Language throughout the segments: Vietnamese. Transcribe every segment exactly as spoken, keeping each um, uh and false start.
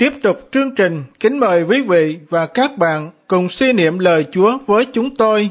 Tiếp tục chương trình, kính mời quý vị và các bạn cùng suy niệm lời Chúa với chúng tôi.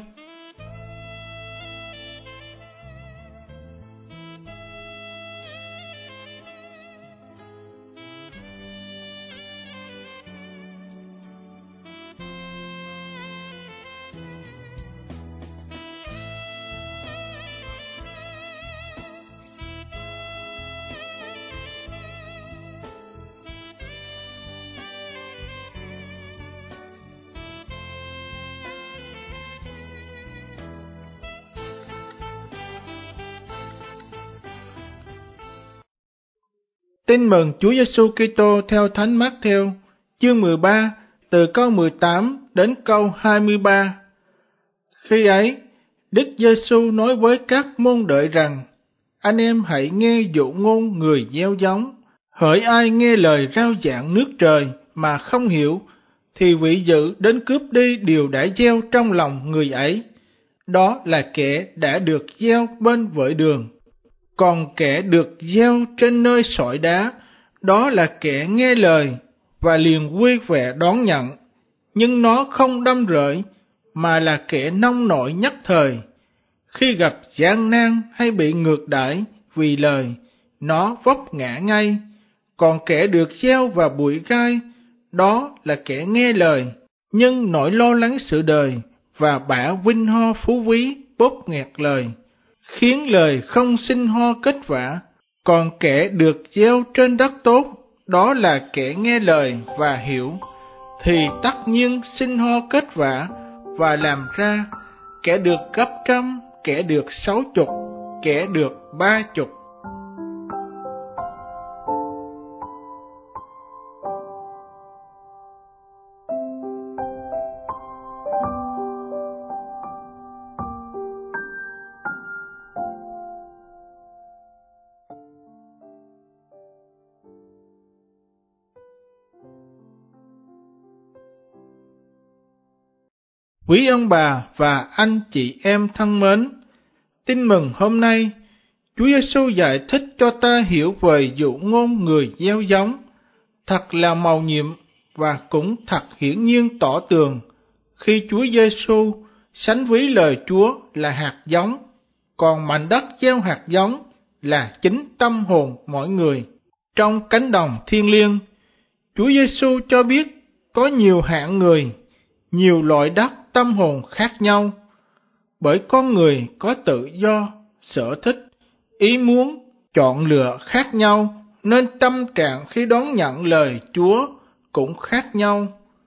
Tin mừng Chúa Giêsu Kitô theo Thánh Mác-thêu, chương mười ba, từ câu mười tám đến câu hai mươi ba. Khi ấy, Đức Giêsu nói với các môn đệ rằng: Anh em hãy nghe dụ ngôn người gieo giống. Hỡi ai nghe lời rao giảng nước trời mà không hiểu, thì vị dữ đến cướp đi điều đã gieo trong lòng người ấy. Đó là kẻ đã được gieo bên vệ đường. Còn kẻ được gieo trên nơi sỏi đá, đó là kẻ nghe lời và liền vui vẻ đón nhận, nhưng nó không đâm rễ, mà là kẻ nông nổi nhất thời. Khi gặp gian nan hay bị ngược đãi vì lời, nó vấp ngã ngay. Còn kẻ được gieo vào bụi gai, đó là kẻ nghe lời, nhưng nỗi lo lắng sự đời và bả vinh ho phú quý bóp nghẹt lời, khiến lời không sinh hoa kết vả. Còn kẻ được gieo trên đất tốt, đó là kẻ nghe lời và hiểu, thì tất nhiên sinh hoa kết vả và làm ra, kẻ được gấp trăm, kẻ được sáu chục, kẻ được ba chục. Quý ông bà và anh chị em thân mến, tin mừng hôm nay, Chúa Giêsu giải thích cho ta hiểu về dụ ngôn người gieo giống, thật là mầu nhiệm và cũng thật hiển nhiên tỏ tường khi Chúa Giêsu sánh ví lời Chúa là hạt giống, còn mảnh đất gieo hạt giống là chính tâm hồn mỗi người. Trong cánh đồng thiêng liêng, Chúa Giêsu cho biết có nhiều hạng người, nhiều loại đất tâm hồn khác nhau, bởi con người có tự do, sở thích, ý muốn, chọn lựa khác nhau, nên tâm trạng khi đón nhận lời Chúa cũng khác nhau.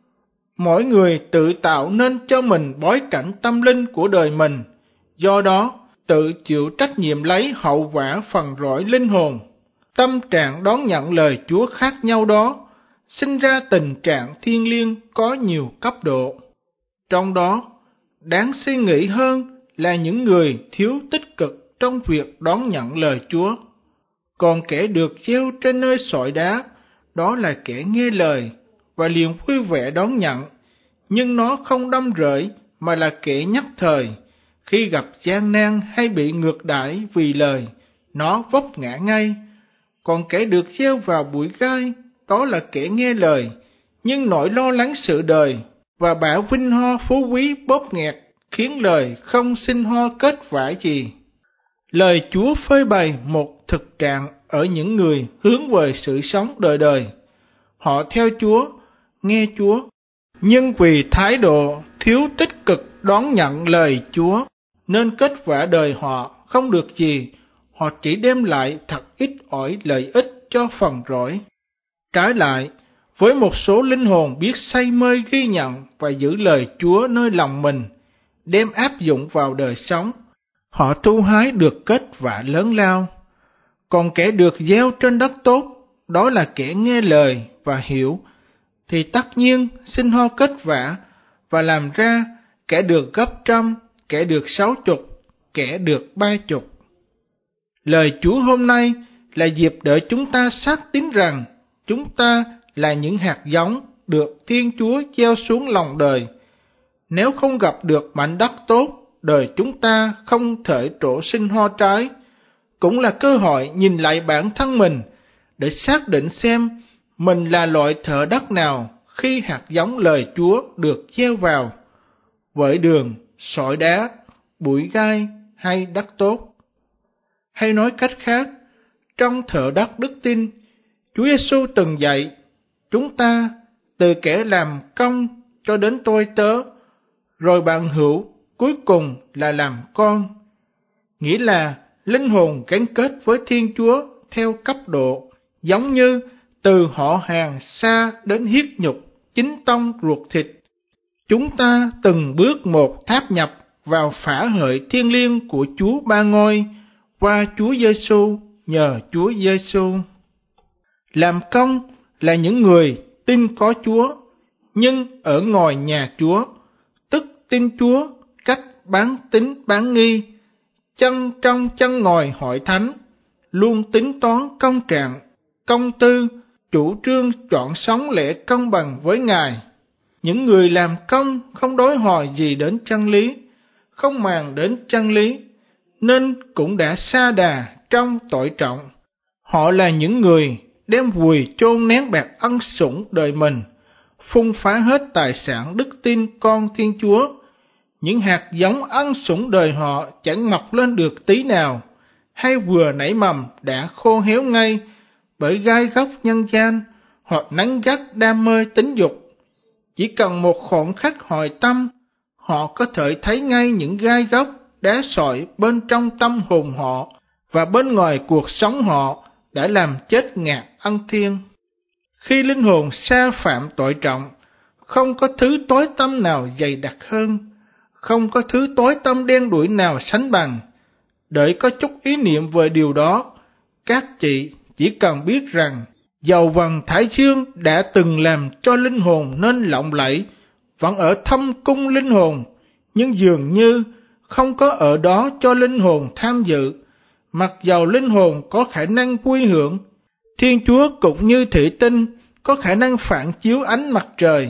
Mỗi người tự tạo nên cho mình bối cảnh tâm linh của đời mình, do đó tự chịu trách nhiệm lấy hậu quả phần rỗi linh hồn. Tâm trạng đón nhận lời Chúa khác nhau đó, sinh ra tình trạng thiêng liêng có nhiều cấp độ. Trong đó, đáng suy nghĩ hơn là những người thiếu tích cực trong việc đón nhận lời Chúa. Còn kẻ được gieo trên nơi sỏi đá, đó là kẻ nghe lời và liền vui vẻ đón nhận, nhưng nó không đâm rễ, mà là kẻ nhất thời. Khi gặp gian nan hay bị ngược đãi vì lời, nó vấp ngã ngay. Còn kẻ được gieo vào bụi gai, đó là kẻ nghe lời, nhưng nỗi lo lắng sự đời và bả vinh ho phú quý bóp nghẹt, khiến lời không sinh hoa kết vả gì. Lời Chúa phơi bày một thực trạng ở những người hướng về sự sống đời đời. Họ theo Chúa, nghe Chúa, nhưng vì thái độ thiếu tích cực đón nhận lời Chúa, nên kết quả đời họ không được gì, họ chỉ đem lại thật ít ỏi lợi ích cho phần rỗi. Trái lại, với một số linh hồn biết say mê ghi nhận và giữ lời Chúa nơi lòng mình, đem áp dụng vào đời sống, họ thu hái được kết quả lớn lao. Còn kẻ được gieo trên đất tốt, đó là kẻ nghe lời và hiểu, thì tất nhiên sinh hoa kết vả và làm ra, kẻ được gấp trăm, kẻ được sáu chục, kẻ được ba chục. Lời Chúa hôm nay là dịp để chúng ta xác tín rằng chúng ta là những hạt giống được Thiên Chúa gieo xuống lòng đời. Nếu không gặp được mảnh đất tốt, đời chúng ta không thể trổ sinh hoa trái. Cũng là cơ hội nhìn lại bản thân mình để xác định xem mình là loại thợ đất nào khi hạt giống lời Chúa được gieo vào vợi đường, sỏi đá, bụi gai hay đất tốt. Hay nói cách khác, trong thợ đất đức tin, Chúa Giêsu từng dạy chúng ta từ kẻ làm công cho đến tôi tớ, rồi bạn hữu, cuối cùng là làm con. Nghĩa là linh hồn gắn kết với Thiên Chúa theo cấp độ, giống như từ họ hàng xa đến huyết nhục, chính tông ruột thịt. Chúng ta từng bước một tháp nhập vào phả hợi thiêng liêng của Chúa Ba Ngôi qua Chúa Giêsu nhờ Chúa Giêsu. Làm công là những người tin có Chúa, nhưng ở ngoài nhà Chúa, tức tin Chúa cách bán tín bán nghi, chân trong chân ngoài hội thánh, luôn tính toán công trạng, công tư, chủ trương chọn sống lẽ công bằng với Ngài. Những người làm công không đối hỏi gì đến chân lý, không màng đến chân lý, nên cũng đã sa đà trong tội trọng. Họ là những người đem vùi chôn nén bạc ân sủng đời mình, phung phá hết tài sản đức tin con Thiên Chúa. Những hạt giống ân sủng đời họ chẳng mọc lên được tí nào, hay vừa nảy mầm đã khô héo ngay bởi gai góc nhân gian hoặc nắng gắt đam mê tính dục. Chỉ cần một khoảnh khắc hồi tâm, họ có thể thấy ngay những gai góc đá sỏi bên trong tâm hồn họ và bên ngoài cuộc sống họ đã làm chết ngạt ân thiên. Khi linh hồn sa phạm tội trọng, không có thứ tối tăm nào dày đặc hơn, không có thứ tối tăm đen đủi nào sánh bằng. Để có chút ý niệm về điều đó, các chị chỉ cần biết rằng dầu vầng thái dương đã từng làm cho linh hồn nên lộng lẫy, vẫn ở thâm cung linh hồn, nhưng dường như không có ở đó cho linh hồn tham dự. Mặc dầu linh hồn có khả năng vui hưởng, Thiên Chúa cũng như thủy tinh có khả năng phản chiếu ánh mặt trời.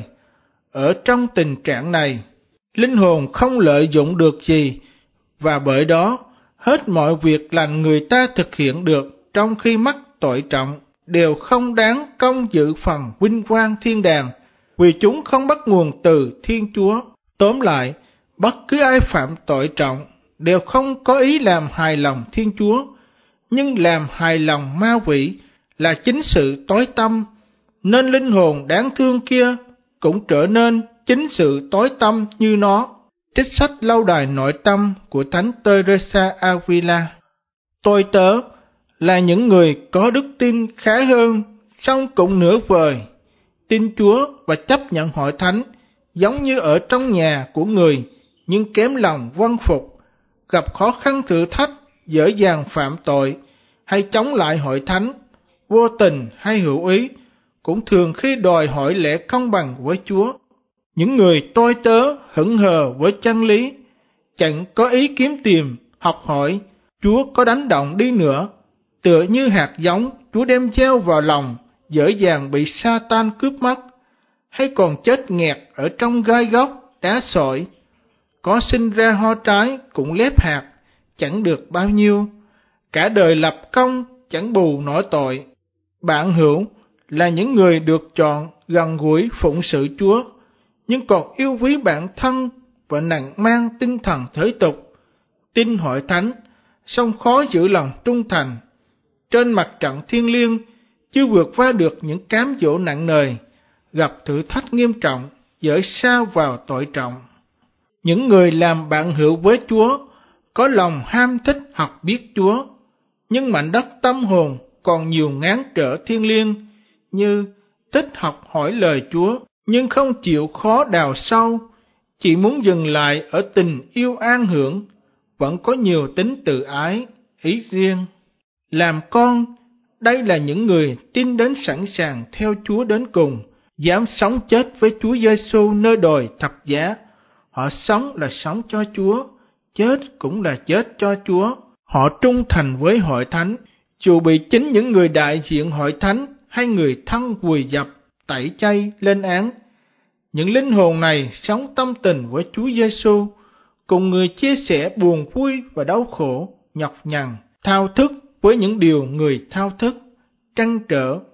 Ở trong tình trạng này, linh hồn không lợi dụng được gì, và bởi đó, hết mọi việc lành người ta thực hiện được trong khi mắc tội trọng đều không đáng công dự phần vinh quang thiên đàng, vì chúng không bắt nguồn từ Thiên Chúa. Tóm lại, bất cứ ai phạm tội trọng đều không có ý làm hài lòng Thiên Chúa, nhưng làm hài lòng ma quỷ là chính sự tối tăm, nên linh hồn đáng thương kia cũng trở nên chính sự tối tăm như nó. Trích sách Lâu đài nội tâm của Thánh Teresa Avila. Tôi tớ là những người có đức tin khá hơn, song cũng nửa vời, tin Chúa và chấp nhận hội thánh, giống như ở trong nhà của người, nhưng kém lòng vâng phục, gặp khó khăn thử thách, dễ dàng phạm tội, hay chống lại hội thánh, vô tình hay hữu ý, cũng thường khi đòi hỏi lẽ công bằng với Chúa. Những người tôi tớ hững hờ với chân lý, chẳng có ý kiếm tìm, học hỏi, Chúa có đánh động đi nữa, tựa như hạt giống Chúa đem gieo vào lòng, dễ dàng bị Sa-tan cướp mất, hay còn chết nghẹt ở trong gai góc, đá sỏi. Có sinh ra hoa trái cũng lép hạt, chẳng được bao nhiêu, cả đời lập công chẳng bù nổi tội. Bạn hữu là những người được chọn gần gũi phụng sự Chúa, nhưng còn yêu quý bản thân và nặng mang tinh thần thế tục, tin hội thánh, song khó giữ lòng trung thành. Trên mặt trận thiêng liêng, chưa vượt qua được những cám dỗ nặng nề, gặp thử thách nghiêm trọng, dễ sa vào tội trọng. Những người làm bạn hữu với Chúa, có lòng ham thích học biết Chúa, nhưng mảnh đất tâm hồn còn nhiều ngán trở thiêng liêng, như thích học hỏi lời Chúa, nhưng không chịu khó đào sâu, chỉ muốn dừng lại ở tình yêu an hưởng, vẫn có nhiều tính tự ái, ý riêng. Làm con, đây là những người tin đến sẵn sàng theo Chúa đến cùng, dám sống chết với Chúa Giêsu nơi đồi thập giá. Họ sống là sống cho Chúa, chết cũng là chết cho Chúa. Họ trung thành với hội thánh, dù bị chính những người đại diện hội thánh hay người thân vùi dập, tẩy chay, lên án. Những linh hồn này sống tâm tình với Chúa Giêsu, cùng người chia sẻ buồn vui và đau khổ, nhọc nhằn, thao thức với những điều người thao thức, trăn trở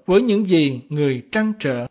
với những gì người trăn trở.